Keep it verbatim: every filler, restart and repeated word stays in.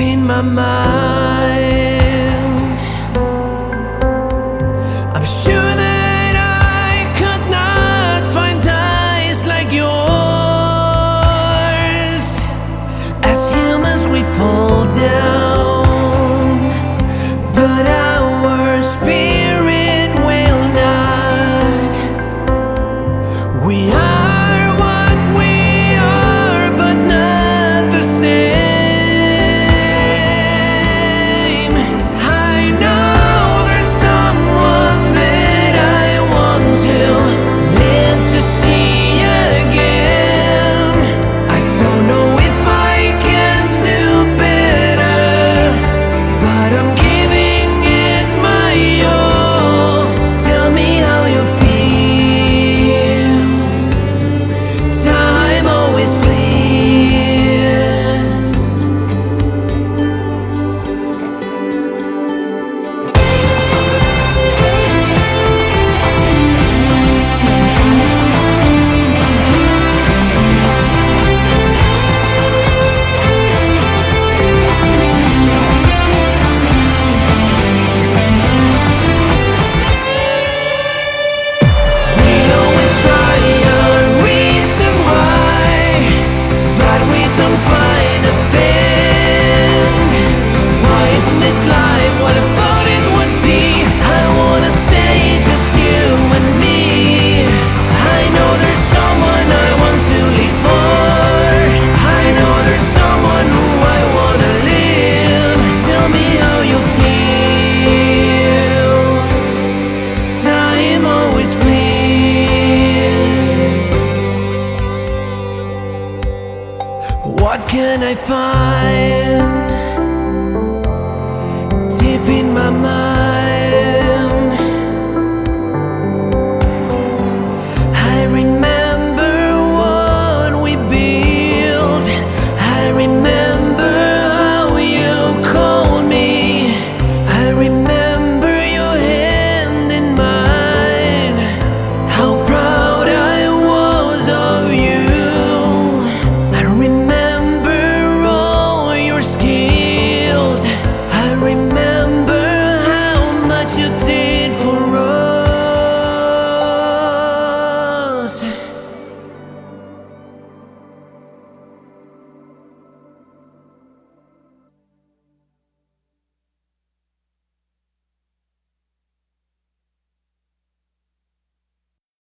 in my mind. I'm sure that I could not find eyes like yours. As humans we fall down, but our spirit will not. We are what we are, but not the same. I know there's someone that I want to live to see again. I don't know if I can do better, but I'm giving it my all. Tell me how you feel. Time always flees. We always try a reason why, but we don't find a thing. Why isn't this life what I thought it would be? I wanna stay just you and me. I know there's someone I want to live for. I know there's someone who I wanna live. Tell me how you feel. Time always flees. What can I find?